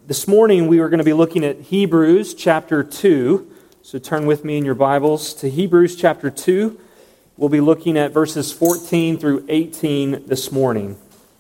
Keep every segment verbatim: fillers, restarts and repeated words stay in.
This morning we are going to be looking at Hebrews chapter two. So turn with me in your Bibles to Hebrews chapter two. We'll be looking at verses fourteen through eighteen this morning.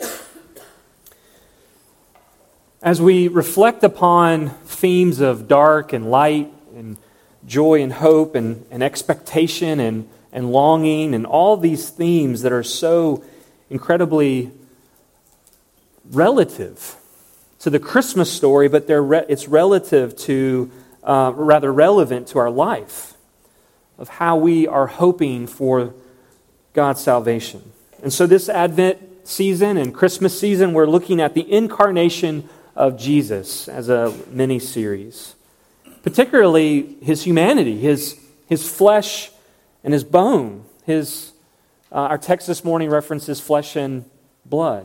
As we reflect upon themes of dark and light and joy and hope and, and expectation and, and longing and all these themes that are so incredibly relative to the Christmas story, but they're re- it's relative to, uh, rather relevant to our life of how we are hoping for God's salvation. And so this Advent season and Christmas season, we're looking at the incarnation of Jesus as a mini-series. Particularly His humanity, His, his flesh and His bone. His, uh, our text this morning references flesh and blood.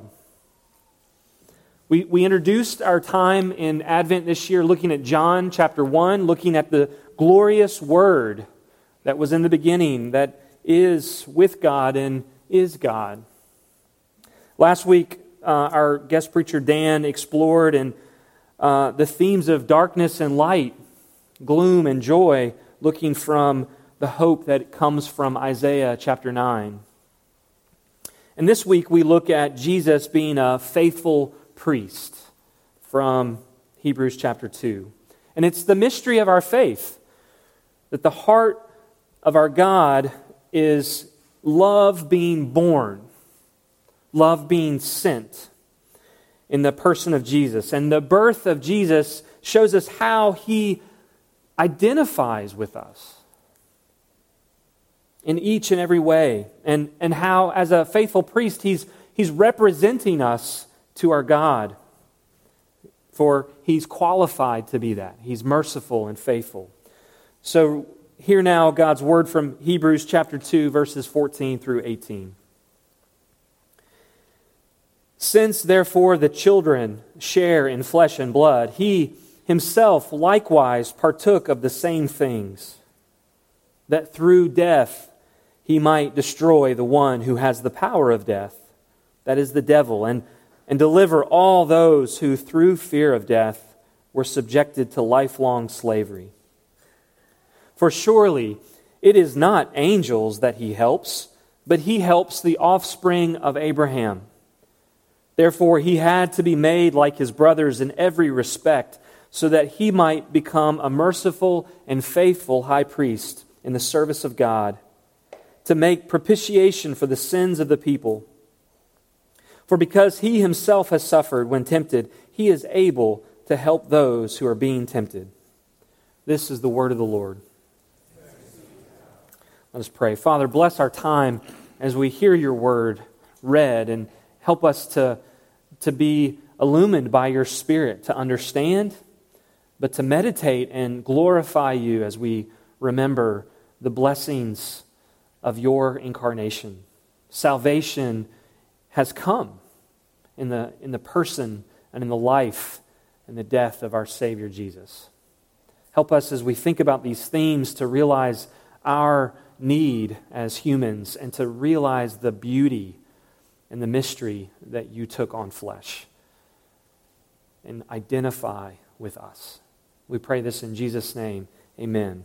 We, we introduced our time in Advent this year looking at John chapter one, looking at the glorious Word that was in the beginning, that is with God and is God. Last week, uh, our guest preacher Dan explored and uh, the themes of darkness and light, gloom and joy, looking from the hope that comes from Isaiah chapter nine. And this week we look at Jesus being a faithful priest from Hebrews chapter two. And it's the mystery of our faith that the heart of our God is love being born, love being sent in the person of Jesus. And the birth of Jesus shows us how He identifies with us in each and every way, and, and how as a faithful priest he's, he's representing us to our God, for He's qualified to be that. He's merciful and faithful. So hear now God's word from Hebrews chapter two, verses fourteen through eighteen. Since therefore the children share in flesh and blood, He Himself likewise partook of the same things, that through death He might destroy the one who has the power of death, that is the devil, and and deliver all those who through fear of death were subjected to lifelong slavery. For surely it is not angels that He helps, but He helps the offspring of Abraham. Therefore He had to be made like His brothers in every respect, so that He might become a merciful and faithful high priest in the service of God, to make propitiation for the sins of the people. For because He Himself has suffered when tempted, He is able to help those who are being tempted. This is the word of the Lord. Let us pray. Father, bless our time as we hear Your word read, and help us to, to be illumined by Your Spirit, to understand, but to meditate and glorify You as we remember the blessings of Your incarnation. Salvation has come in the, in the person and in the life and the death of our Savior Jesus. Help us as we think about these themes to realize our need as humans, and to realize the beauty and the mystery that You took on flesh, and identify with us. We pray this in Jesus' name. Amen.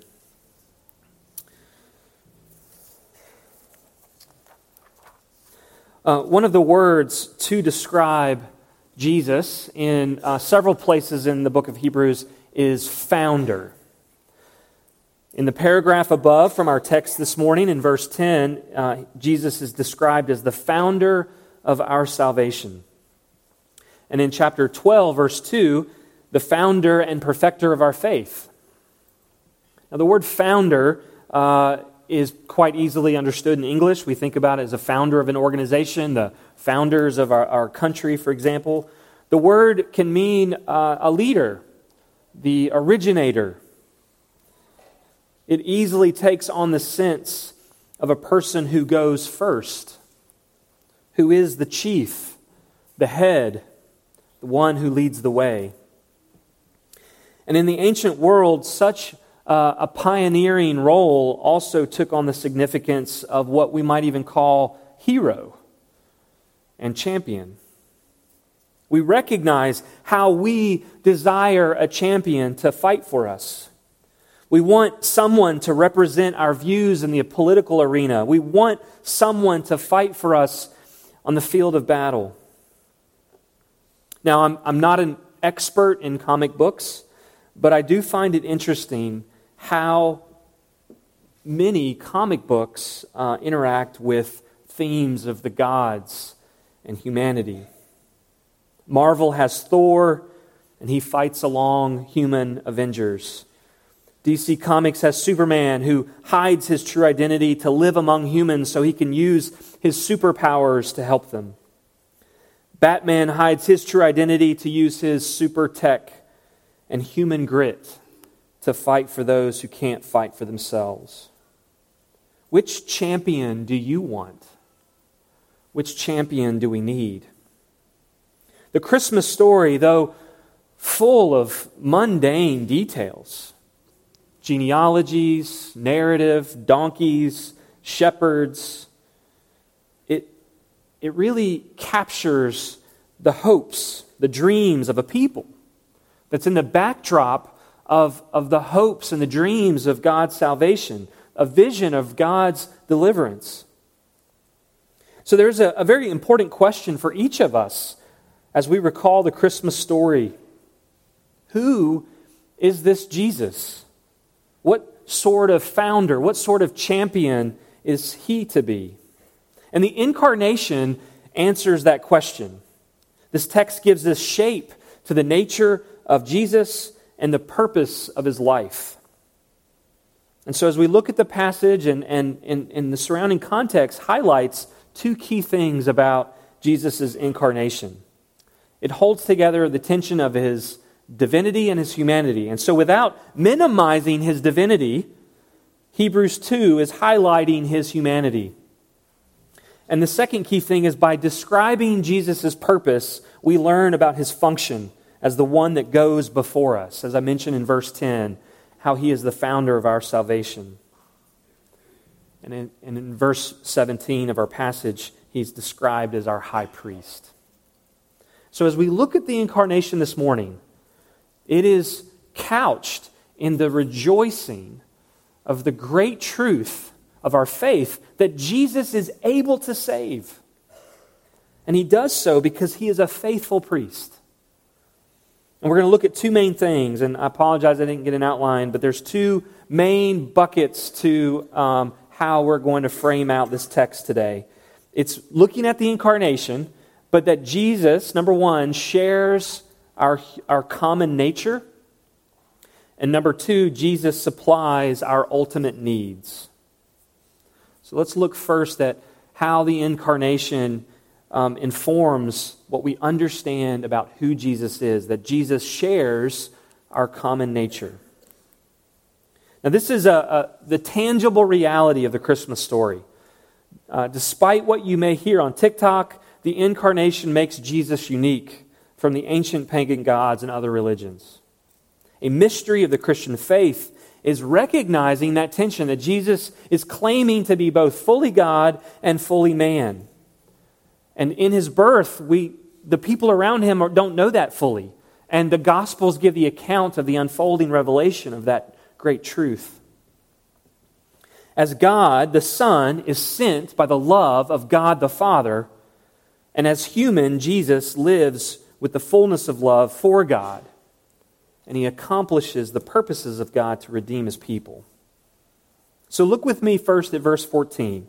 Uh, one of the words to describe Jesus in uh, several places in the book of Hebrews is founder. In the paragraph above from our text this morning, in verse ten, uh, Jesus is described as the founder of our salvation. And in chapter twelve, verse two, the founder and perfecter of our faith. Now the word founder uh, is quite easily understood in English. We think about it as a founder of an organization, the founders of our, our country, for example. The word can mean uh, a leader, the originator. It easily takes on the sense of a person who goes first, who is the chief, the head, the one who leads the way. And in the ancient world, such Uh, a pioneering role also took on the significance of what we might even call hero and champion. We recognize how we desire a champion to fight for us. We want someone to represent our views in the political arena. We want someone to fight for us on the field of battle. Now, I'm, I'm not an expert in comic books, but I do find it interesting how many comic books uh, interact with themes of the gods and humanity. Marvel has Thor, and he fights along human Avengers. D C Comics has Superman, who hides his true identity to live among humans so he can use his superpowers to help them. Batman hides his true identity to use his super tech and human grit to fight for those who can't fight for themselves. Which champion do you want? Which champion do we need? The Christmas story, though full of mundane details, genealogies, narrative, donkeys, shepherds, it, it really captures the hopes, the dreams of a people that's in the backdrop of, of the hopes and the dreams of God's salvation, a vision of God's deliverance. So there's a, a very important question for each of us as we recall the Christmas story. Who is this Jesus? What sort of founder, what sort of champion is he to be? And the incarnation answers that question. This text gives us shape to the nature of Jesus and the purpose of his life. And so as we look at the passage and, and, and, and the surrounding context highlights two key things about Jesus' incarnation. It holds together the tension of his divinity and his humanity. And so without minimizing his divinity, Hebrews two is highlighting his humanity. And the second key thing is by describing Jesus' purpose, we learn about his function as the one that goes before us. As I mentioned in verse ten, how he is the founder of our salvation. And in, and in verse seventeen of our passage, he's described as our high priest. So as we look at the incarnation this morning, it is couched in the rejoicing of the great truth of our faith that Jesus is able to save. And he does so because he is a faithful priest. And we're going to look at two main things, and I apologize I didn't get an outline, but there's two main buckets to um, how we're going to frame out this text today. It's looking at the incarnation, but that Jesus, number one, shares Our, our common nature. And number two, Jesus supplies our ultimate needs. So let's look first at how the incarnation um, informs what we understand about who Jesus is, that Jesus shares our common nature. Now this is a, a, the tangible reality of the Christmas story. Uh, despite what you may hear on TikTok, the incarnation makes Jesus unique from the ancient pagan gods and other religions. A mystery of the Christian faith is recognizing that tension that Jesus is claiming to be both fully God and fully man. And in his birth, we the people around him don't know that fully. And the Gospels give the account of the unfolding revelation of that great truth. As God, the Son, is sent by the love of God the Father, and as human, Jesus lives with the fullness of love for God, and he accomplishes the purposes of God to redeem his people. So look with me first at verse fourteen.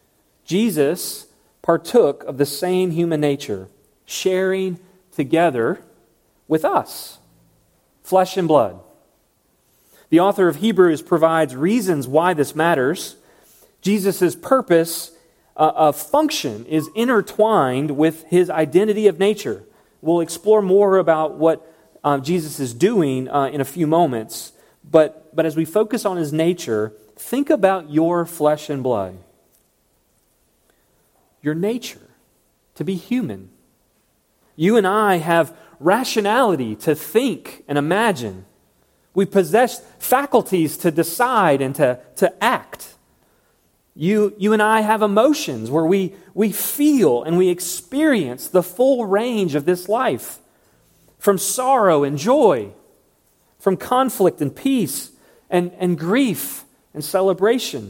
Jesus partook of the same human nature, sharing together with us, flesh and blood. The author of Hebrews provides reasons why this matters. Jesus' purpose uh, of function is intertwined with his identity of nature. We'll explore more about what uh, Jesus is doing uh, in a few moments. But, but as we focus on his nature, think about your flesh and blood. Your nature, to be human. You and I have rationality to think and imagine. We possess faculties to decide and to, to act. You, you and I have emotions where we, we feel and we experience the full range of this life, from sorrow and joy, from conflict and peace, and, and grief and celebration.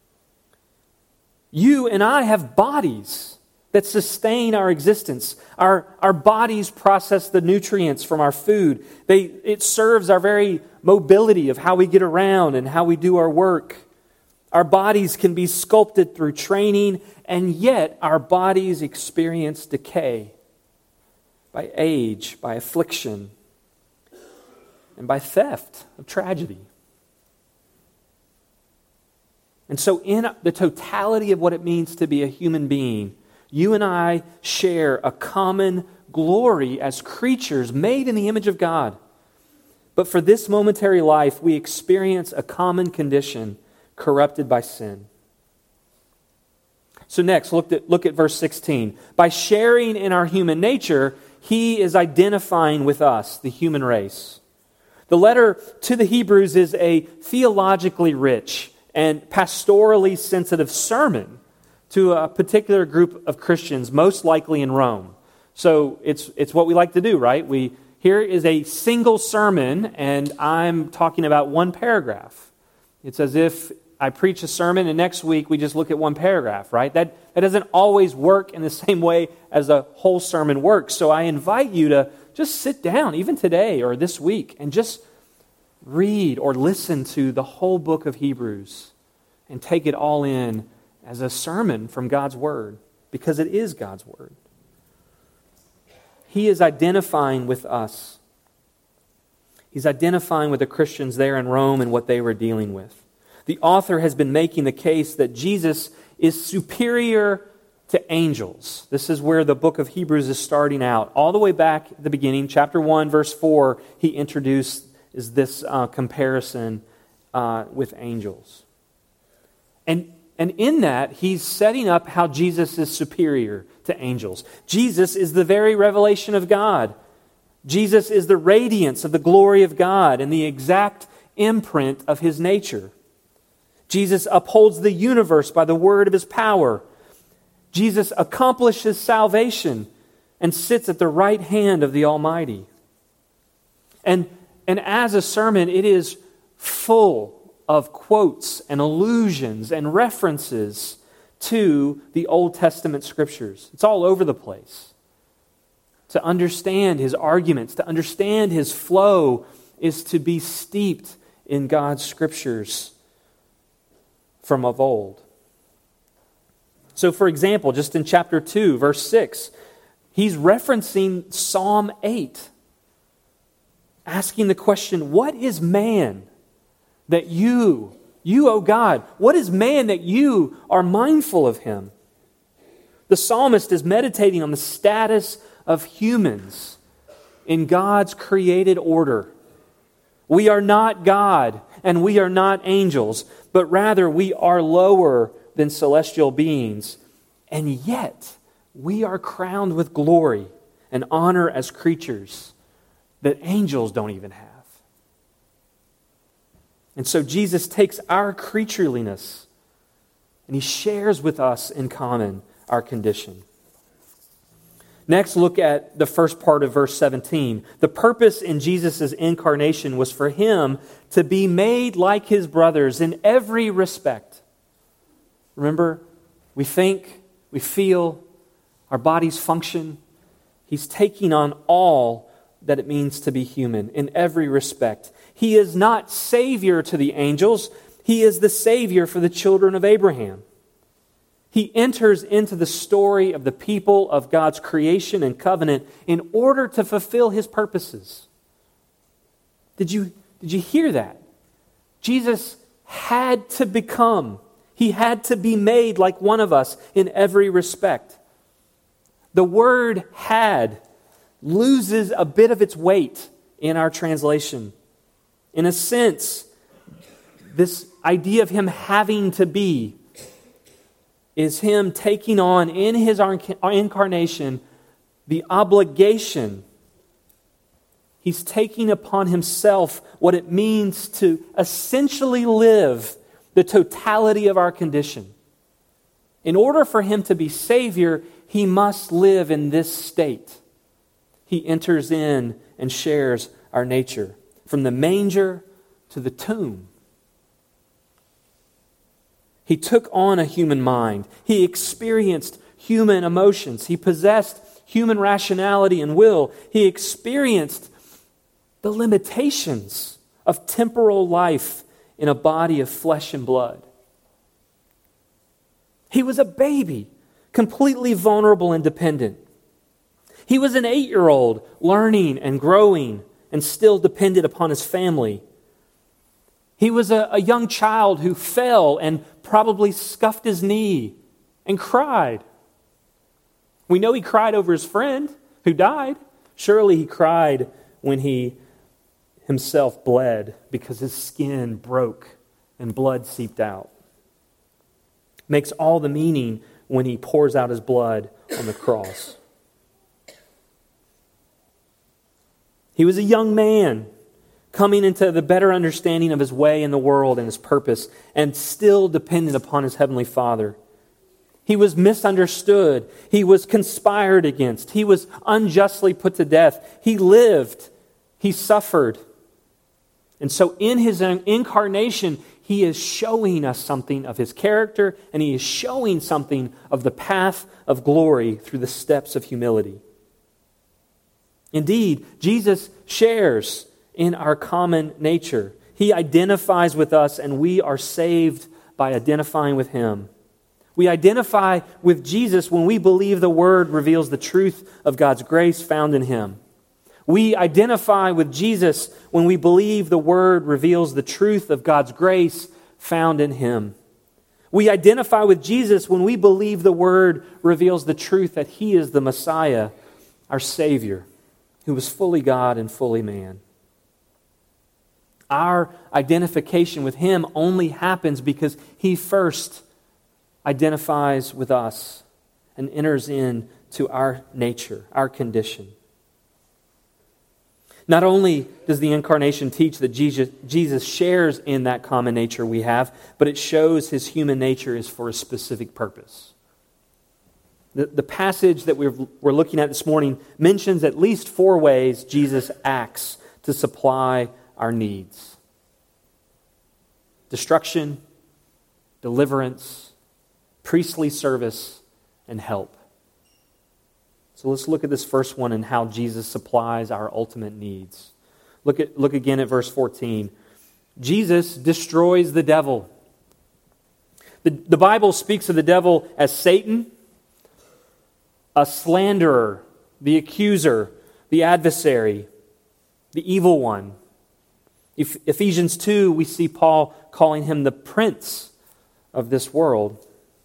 You and I have bodies that sustain our existence. Our, our bodies process the nutrients from our food. They, it serves our very mobility of how we get around and how we do our work. Our bodies can be sculpted through training, and yet our bodies experience decay by age, by affliction, and by theft of tragedy. And so in the totality of what it means to be a human being, you and I share a common glory as creatures made in the image of God. But for this momentary life, we experience a common condition corrupted by sin. So next, look at, look at verse sixteen. By sharing in our human nature, he is identifying with us, the human race. The letter to the Hebrews is a theologically rich and pastorally sensitive sermon to a particular group of Christians, most likely in Rome. So it's it's what we like to do, right? We here is a single sermon, and I'm talking about one paragraph. It's as if I preach a sermon, and next week we just look at one paragraph, right? That, that doesn't always work in the same way as a whole sermon works. So I invite you to just sit down, even today or this week, and just read or listen to the whole book of Hebrews and take it all in as a sermon from God's Word, because it is God's Word. He is identifying with us. He's identifying with the Christians there in Rome and what they were dealing with. The author has been making the case that Jesus is superior to angels. This is where the book of Hebrews is starting out. All the way back at the beginning, chapter one, verse four, he introduced is this uh, comparison uh, with angels. And, and in that, he's setting up how Jesus is superior to angels. Jesus is the very revelation of God. Jesus is the radiance of the glory of God and the exact imprint of His nature. Jesus upholds the universe by the word of His power. Jesus accomplishes salvation and sits at the right hand of the Almighty. And, and as a sermon, it is full of quotes and allusions and references to the Old Testament Scriptures. It's all over the place. To understand His arguments, to understand His flow, is to be steeped in God's Scriptures from of old. So, for example, just in chapter two, verse six, he's referencing Psalm eight, asking the question, what is man that you, you, O God, what is man that you are mindful of him? The psalmist is meditating on the status of humans in God's created order. We are not God, and we are not angels, but rather we are lower than celestial beings. And yet, we are crowned with glory and honor as creatures that angels don't even have. And so Jesus takes our creatureliness and He shares with us in common our condition. Next, look at the first part of verse seventeen. The purpose in Jesus' incarnation was for Him to be made like His brothers in every respect. Remember, we think, we feel, our bodies function. He's taking on all that it means to be human in every respect. He is not Savior to the angels. He is the Savior for the children of Abraham. He enters into the story of the people of God's creation and covenant in order to fulfill His purposes. Did you, did you hear that? Jesus had to become, He had to be made like one of us in every respect. The word had loses a bit of its weight in our translation. In a sense, this idea of Him having to be is Him taking on in His incarnation the obligation. He's taking upon Himself what it means to essentially live the totality of our condition. In order for him to be Savior, he must live in this state. He enters in and shares our nature, from the manger to the tomb. He took on a human mind. He experienced human emotions. He possessed human rationality and will. He experienced the limitations of temporal life in a body of flesh and blood. He was a baby, completely vulnerable and dependent. He was an eight-year-old, learning and growing and still dependent upon his family. He was a, a young child who fell and probably scuffed his knee and cried. We know he cried over his friend who died. Surely he cried when he himself bled because his skin broke and blood seeped out. Makes all the meaning when he pours out his blood on the cross. He was a young man coming into the better understanding of his way in the world and his purpose, and still dependent upon his heavenly Father. He was misunderstood. He was conspired against. He was unjustly put to death. He lived. He suffered. And so in his incarnation, he is showing us something of his character, and he is showing something of the path of glory through the steps of humility. Indeed, Jesus shares in our common nature. He identifies with us, and we are saved by identifying with him. We identify with Jesus when we believe the Word reveals the truth of God's grace found in him. We identify with Jesus when we believe the Word reveals the truth of God's grace found in him. We identify with Jesus when we believe the Word reveals the truth that he is the Messiah, our Savior, who was fully God and fully man. Our identification with him only happens because he first identifies with us and enters into our nature, our condition. Not only does the incarnation teach that Jesus, Jesus shares in that common nature we have, but it shows his human nature is for a specific purpose. The, the passage that we're, we're looking at this morning mentions at least four ways Jesus acts to supply our needs: destruction, deliverance, priestly service, and help. So let's look at this first one and how Jesus supplies our ultimate needs. Look at look again at verse fourteen. Jesus destroys the devil. The, the Bible speaks of the devil as Satan, a slanderer, the accuser, the adversary, the evil one. If, Ephesians two, we see Paul calling him the prince of this world.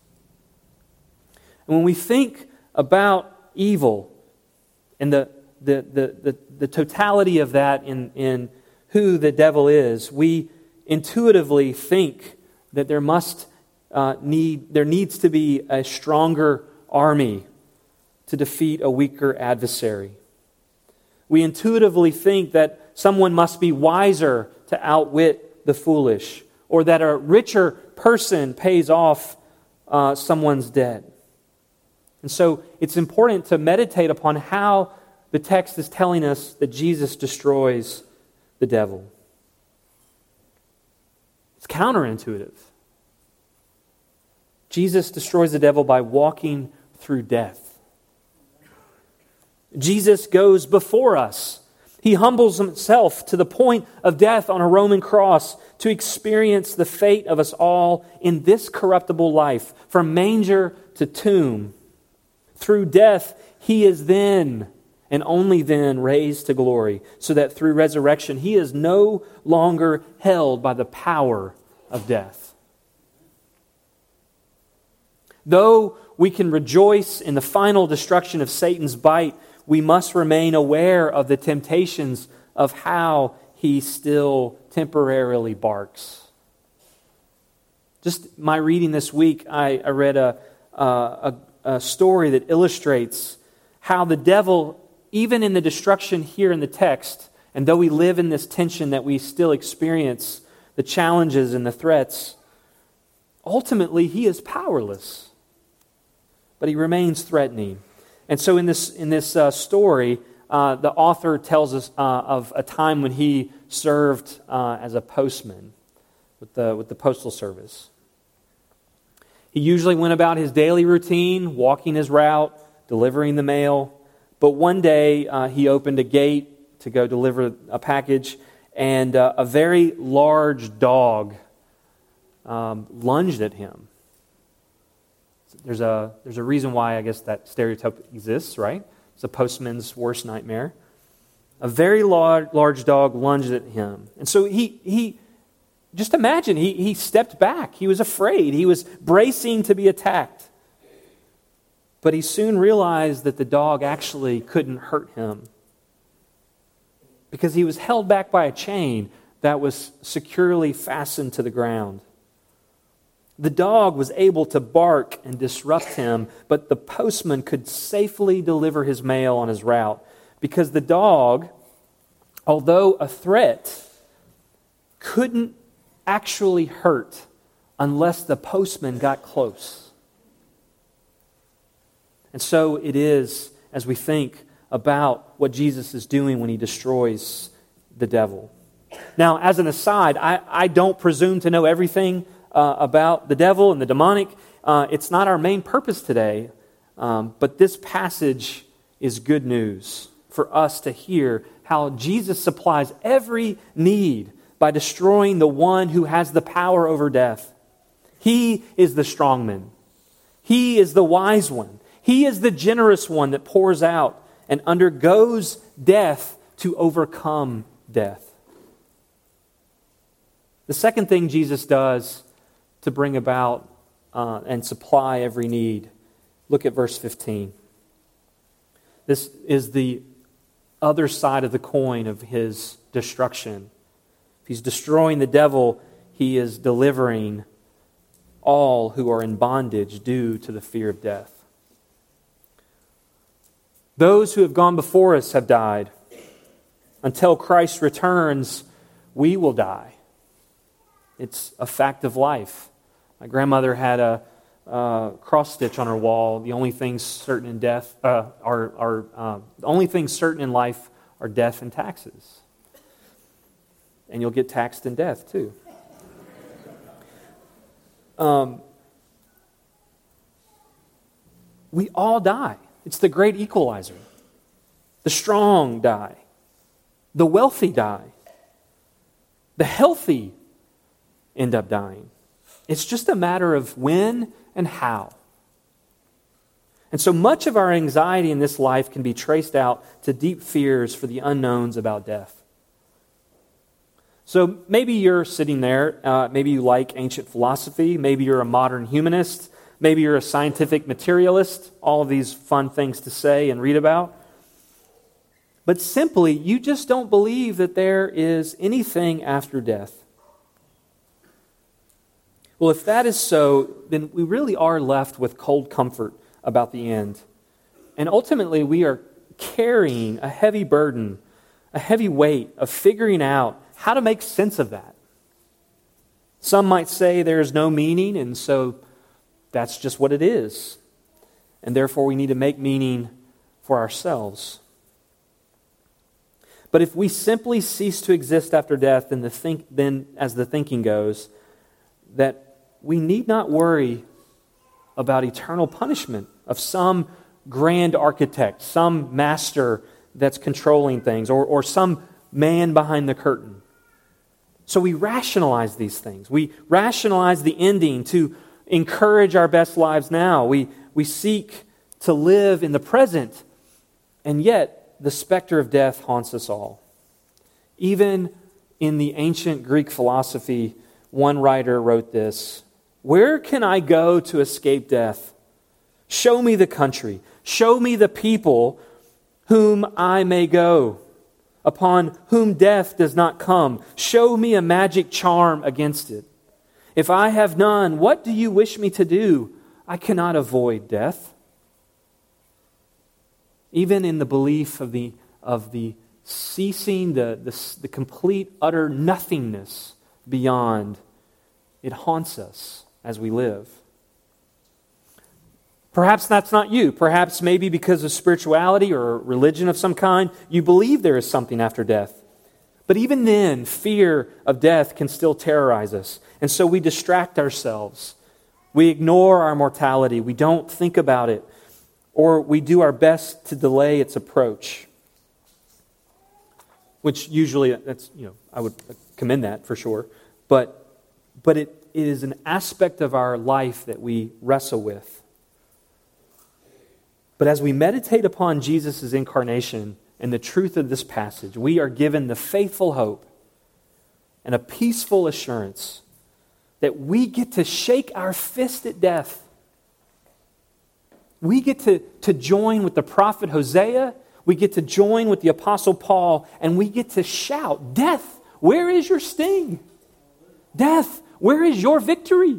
And when we think about evil and the, the, the, the, the totality of that in, in who the devil is, we intuitively think that there must uh, need there needs to be a stronger army to defeat a weaker adversary. We intuitively think that someone must be wiser to outwit the foolish, or that a richer person pays off uh, someone's debt. And so it's important to meditate upon how the text is telling us that Jesus destroys the devil. It's counterintuitive. Jesus destroys the devil by walking through death. Jesus goes before us. He humbles himself to the point of death on a Roman cross to experience the fate of us all in this corruptible life, from manger to tomb. Through death, he is then and only then raised to glory, so that through resurrection, he is no longer held by the power of death. Though we can rejoice in the final destruction of Satan's bite, we must remain aware of the temptations of how he still temporarily barks. Just my reading this week, I, I read a, a, a story that illustrates how the devil, even in the destruction here in the text, and though we live in this tension that we still experience, the challenges and the threats, ultimately he is powerless. but he remains threatening. And so in this, in this uh, story, uh, the author tells us uh, of a time when he served uh, as a postman with the, with the postal service. He usually went about his daily routine, walking his route, delivering the mail. But one day uh, he opened a gate to go deliver a package, and uh, a very large dog um, lunged at him. There's a, there's a reason why I guess that stereotype exists, right? It's a postman's worst nightmare. A very large, large dog lunged at him. And so he, he just imagine, he, he stepped back. He was afraid. He was bracing to be attacked. But he soon realized that the dog actually couldn't hurt him because he was held back by a chain that was securely fastened to the ground. The dog was able to bark and disrupt him, but the postman could safely deliver his mail on his route because the dog, although a threat, couldn't actually hurt unless the postman got close. And so it is as we think about what Jesus is doing when he destroys the devil. Now, as an aside, I, I don't presume to know everything uh, about the devil and the demonic. Uh, it's not our main purpose today, um, but this passage is good news for us to hear how Jesus supplies every need by destroying the one who has the power over death. He is the strong man. He is the wise one. He is the generous one that pours out and undergoes death to overcome death. The second thing Jesus does to bring about uh, and supply every need, look at verse fifteen. This is the other side of the coin of his destruction. If he's destroying the devil, he is delivering all who are in bondage due to the fear of death. Those who have gone before us have died. Until Christ returns, we will die. It's a fact of life. My grandmother had a uh, cross stitch on her wall. The only things certain in death uh, are are uh, the only things certain in life are death and taxes. And you'll get taxed in death too. Um, we all die. It's the great equalizer. The strong die. The wealthy die. The healthy end up dying. It's just a matter of when and how. And so much of our anxiety in this life can be traced out to deep fears for the unknowns about death. So maybe you're sitting there, uh, maybe you like ancient philosophy, maybe you're a modern humanist, maybe you're a scientific materialist, all of these fun things to say and read about. But simply, you just don't believe that there is anything after death. Well, if that is so, then we really are left with cold comfort about the end. And ultimately, we are carrying a heavy burden, a heavy weight of figuring out how to make sense of that. Some might say there is no meaning, and so that's just what it is. And therefore, we need to make meaning for ourselves. But if we simply cease to exist after death, then, the think, then as the thinking goes, that we need not worry about eternal punishment of some grand architect, some master that's controlling things, or, or some man behind the curtain. So we rationalize these things. We rationalize the ending to encourage our best lives now. We, we seek to live in the present, and yet the specter of death haunts us all. Even in the ancient Greek philosophy, one writer wrote this: "Where can I go to escape death? Show me the country. Show me the people whom I may go, upon whom death does not come. Show me a magic charm against it. If I have none, what do you wish me to do? I cannot avoid death." Even in the belief of the of the ceasing, the, the, the complete, utter nothingness beyond, it haunts us as we live. Perhaps that's not you. Perhaps maybe because of spirituality or religion of some kind, you believe there is something after death. But even then, fear of death can still terrorize us. And so we distract ourselves. We ignore our mortality. We don't think about it. Or we do our best to delay its approach. Which usually, that's, you know, I would commend that for sure. But, but it, it is an aspect of our life that we wrestle with. But as we meditate upon Jesus' incarnation and the truth of this passage, we are given the faithful hope and a peaceful assurance that we get to shake our fist at death. We get to, to join with the prophet Hosea, we get to join with the apostle Paul, and we get to shout, "Death, where is your sting? Death, where is your victory?"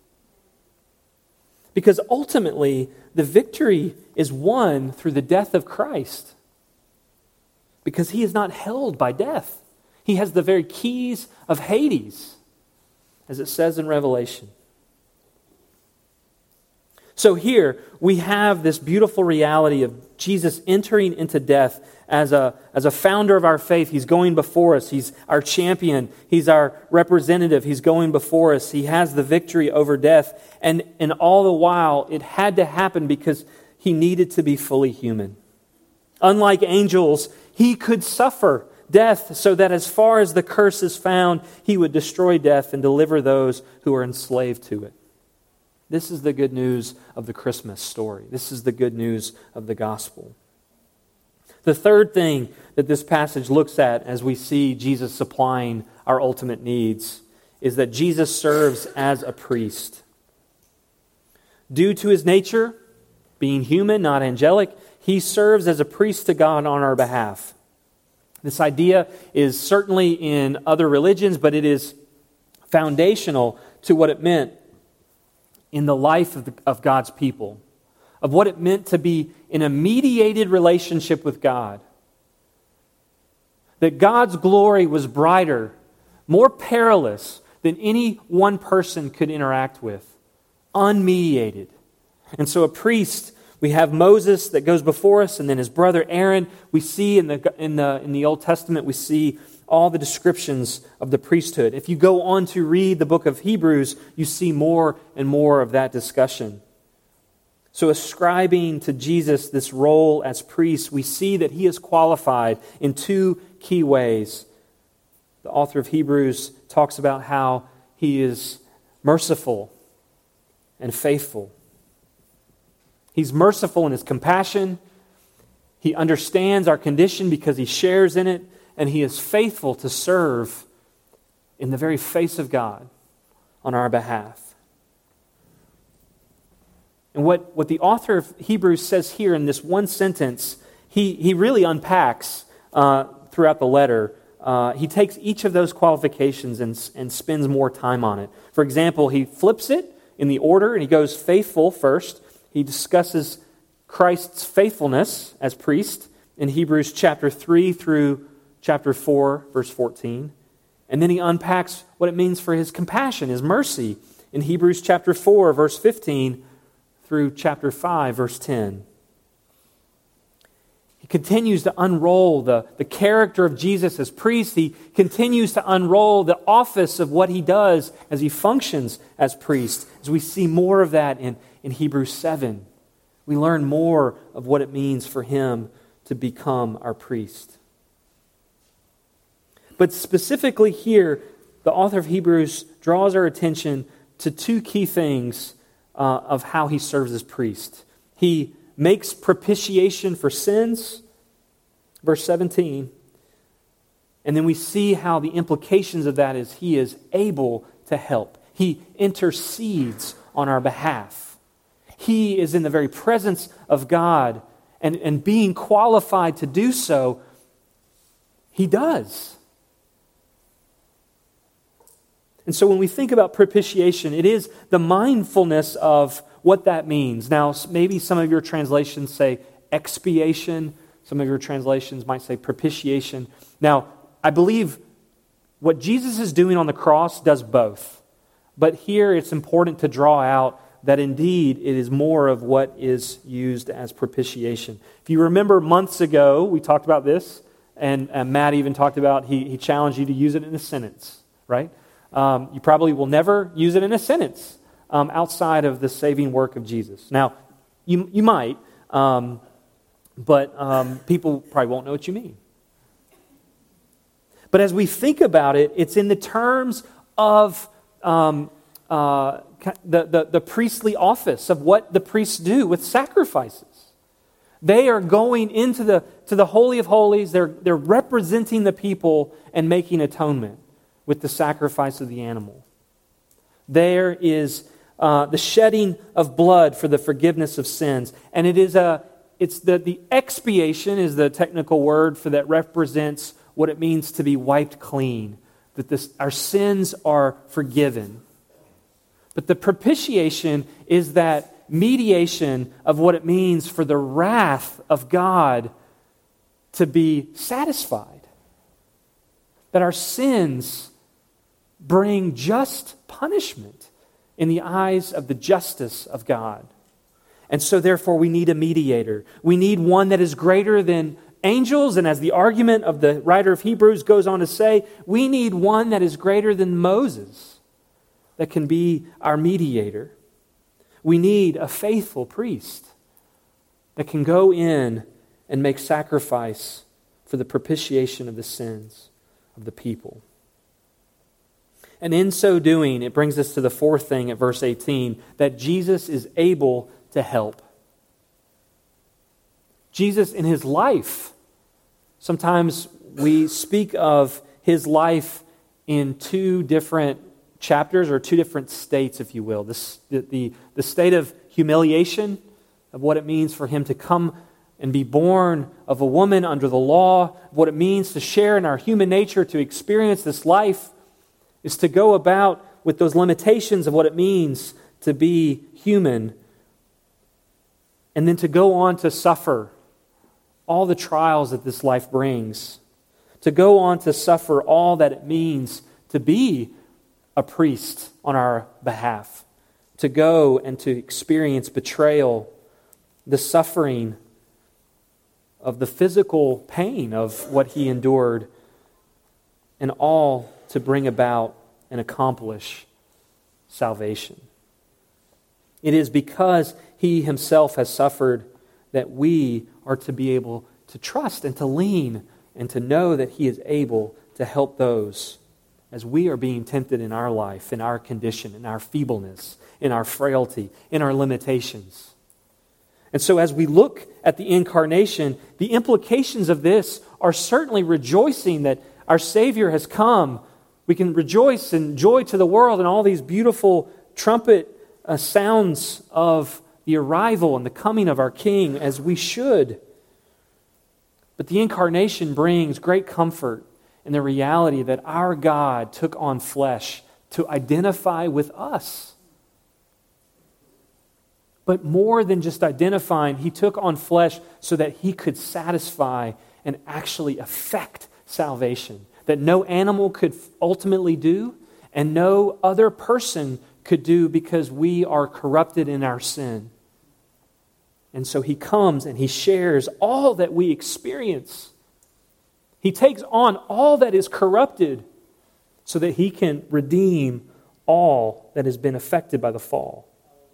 Because ultimately, the victory is won through the death of Christ. Because he is not held by death. He has the very keys of Hades, as it says in Revelation. So here we have this beautiful reality of Jesus entering into death as a, as a founder of our faith. He's going before us. He's our champion. He's our representative. He's going before us. He has the victory over death. And, and all the while, it had to happen because he needed to be fully human. Unlike angels, he could suffer death so that as far as the curse is found, he would destroy death and deliver those who are enslaved to it. This is the good news of the Christmas story. This is the good news of the gospel. The third thing that this passage looks at as we see Jesus supplying our ultimate needs is that Jesus serves as a priest. Due to his nature, being human, not angelic, he serves as a priest to God on our behalf. This idea is certainly in other religions, but it is foundational to what it meant in the life of, the, of God's people, of what it meant to be in a mediated relationship with God. That God's glory was brighter, more perilous than any one person could interact with, unmediated. And so a priest, we have Moses that goes before us, and then his brother Aaron. We see in the in the in the Old Testament, we see all the descriptions of the priesthood. If you go on to read the book of Hebrews, you see more and more of that discussion. So ascribing to Jesus this role as priest, we see that he is qualified in two key ways. The author of Hebrews talks about how he is merciful and faithful. He's merciful in his compassion. He understands our condition because he shares in it. And he is faithful to serve in the very face of God on our behalf. And what, what the author of Hebrews says here in this one sentence, he, he really unpacks uh, throughout the letter. Uh, he takes each of those qualifications and, and spends more time on it. For example, he flips it in the order and he goes faithful first. He discusses Christ's faithfulness as priest in Hebrews chapter three through chapter four, verse fourteen. And then he unpacks what it means for his compassion, his mercy, in Hebrews chapter four, verse fifteen through chapter five, verse ten. He continues to unroll the, the character of Jesus as priest. He continues to unroll the office of what he does as he functions as priest. As we see more of that in, in Hebrews seven, we learn more of what it means for him to become our priest. But specifically here, the author of Hebrews draws our attention to two key things uh, of how he serves as priest. He makes propitiation for sins, verse seventeen. And then we see how the implications of that is he is able to help. He intercedes on our behalf. He is in the very presence of God, and, and being qualified to do so, he does. And so when we think about propitiation, it is the mindfulness of what that means. Now, maybe some of your translations say expiation. Some of your translations might say propitiation. Now, I believe what Jesus is doing on the cross does both. But here it's important to draw out that indeed it is more of what is used as propitiation. If you remember months ago, we talked about this, and, and Matt even talked about, he, he challenged you to use it in a sentence, right? Um, you probably will never use it in a sentence um, outside of the saving work of Jesus. Now, you, you might, um, but um, people probably won't know what you mean. But as we think about it, it's in the terms of um, uh, the, the, the priestly office, of what the priests do with sacrifices. They are going into the, to the Holy of Holies, they're, they're representing the people and making atonement with the sacrifice of the animal. There is uh, the shedding of blood for the forgiveness of sins. And it is a, it's the, the expiation is the technical word for that represents what it means to be wiped clean, that this, our sins are forgiven. But the propitiation is that mediation of what it means for the wrath of God to be satisfied. That our sins bring just punishment in the eyes of the justice of God. And so therefore we need a mediator. We need one that is greater than angels, and as the argument of the writer of Hebrews goes on to say, we need one that is greater than Moses, that can be our mediator. We need a faithful priest that can go in and make sacrifice for the propitiation of the sins of the people. And in so doing, it brings us to the fourth thing at verse eighteen, that Jesus is able to help. Jesus in his life, sometimes we speak of his life in two different chapters or two different states, if you will. The, the, the state of humiliation, of what it means for him to come and be born of a woman under the law, what it means to share in our human nature, to experience this life, is to go about with those limitations of what it means to be human, and then to go on to suffer all the trials that this life brings, to go on to suffer all that it means to be a priest on our behalf, to go and to experience betrayal, the suffering of the physical pain of what he endured, and all to bring about and accomplish salvation. It is because he himself has suffered that we are to be able to trust and to lean and to know that he is able to help those as we are being tempted in our life, in our condition, in our feebleness, in our frailty, in our limitations. And so as we look at the incarnation, the implications of this are certainly rejoicing that our Savior has come. We can rejoice and joy to the world and all these beautiful trumpet uh, sounds of the arrival and the coming of our King, as we should. But the incarnation brings great comfort in the reality that our God took on flesh to identify with us. But more than just identifying, he took on flesh so that he could satisfy and actually effect salvation that no animal could ultimately do and no other person could do, because we are corrupted in our sin. And so he comes and he shares all that we experience. He takes on all that is corrupted so that he can redeem all that has been affected by the fall.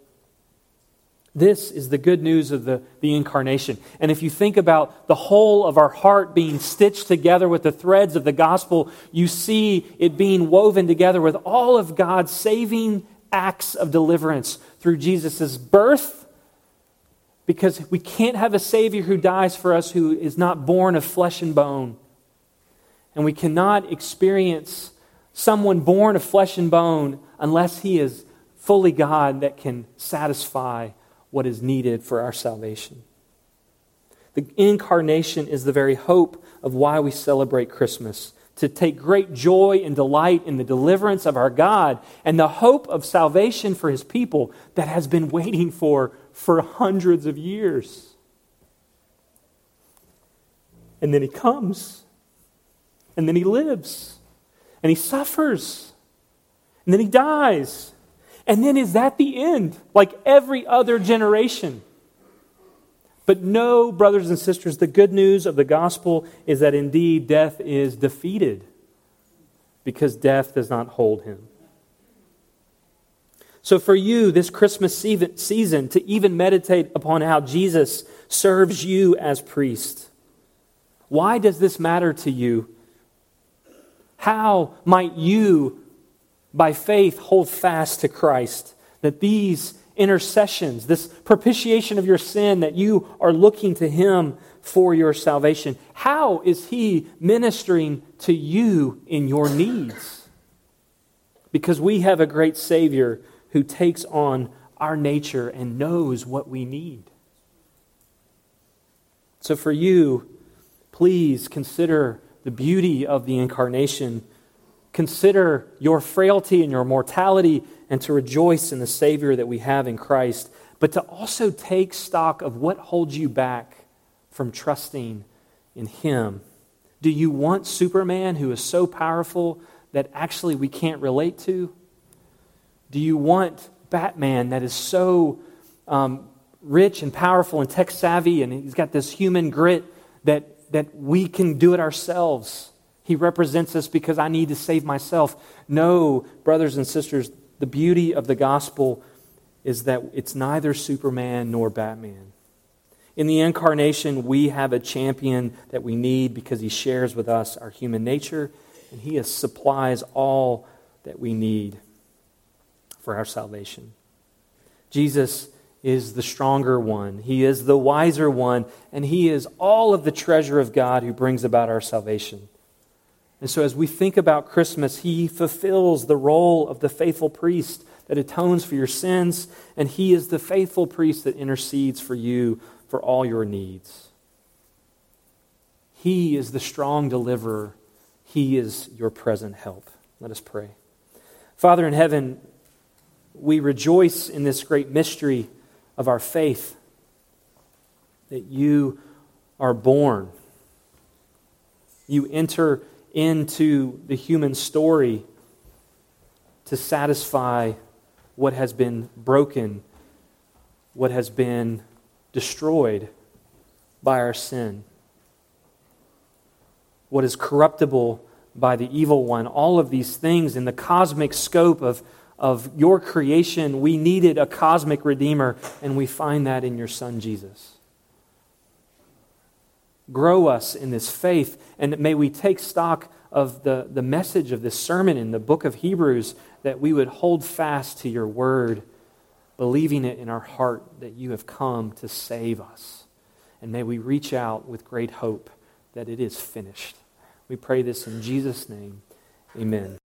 This is the good news of the, the incarnation. And if you think about the whole of our heart being stitched together with the threads of the gospel, you see it being woven together with all of God's saving acts of deliverance through Jesus' birth, because we can't have a Savior who dies for us who is not born of flesh and bone. And we cannot experience someone born of flesh and bone unless he is fully God that can satisfy what is needed for our salvation. The incarnation is the very hope of why we celebrate Christmas, to take great joy and delight in the deliverance of our God and the hope of salvation for his people that has been waiting for for hundreds of years. And then he comes, and then he lives, and he suffers, and then he dies. And then is that the end? Like every other generation. But no, brothers and sisters, the good news of the gospel is that indeed death is defeated because death does not hold him. So for you, this Christmas season, to even meditate upon how Jesus serves you as priest. Why does this matter to you? How might you, by faith, hold fast to Christ? That these intercessions, this propitiation of your sin, that you are looking to Him for your salvation. How is He ministering to you in your needs? Because we have a great Savior who takes on our nature and knows what we need. So for you, please consider the beauty of the incarnation. Consider your frailty and your mortality, and to rejoice in the Savior that we have in Christ, but to also take stock of what holds you back from trusting in Him. Do you want Superman who is so powerful that actually we can't relate to? Do you want Batman that is so um, rich and powerful and tech savvy, and he's got this human grit that, that we can do it ourselves? He represents us because I need to save myself. No, brothers and sisters, the beauty of the gospel is that it's neither Superman nor Batman. In the incarnation, we have a champion that we need because He shares with us our human nature, and He supplies all that we need for our salvation. Jesus is the stronger one. He is the wiser one, and He is all of the treasure of God who brings about our salvation. And so as we think about Christmas, He fulfills the role of the faithful priest that atones for your sins, and He is the faithful priest that intercedes for you for all your needs. He is the strong deliverer. He is your present help. Let us pray. Father in heaven, we rejoice in this great mystery of our faith, that You are born. You enter into the human story to satisfy what has been broken, what has been destroyed by our sin, what is corruptible by the evil one. All of these things in the cosmic scope of, of Your creation, we needed a cosmic Redeemer, and we find that in Your Son, Jesus. Grow us in this faith, and may we take stock of the, the message of this sermon in the book of Hebrews, that we would hold fast to Your word, believing it in our heart that You have come to save us. And may we reach out with great hope that it is finished. We pray this in Jesus' name. Amen.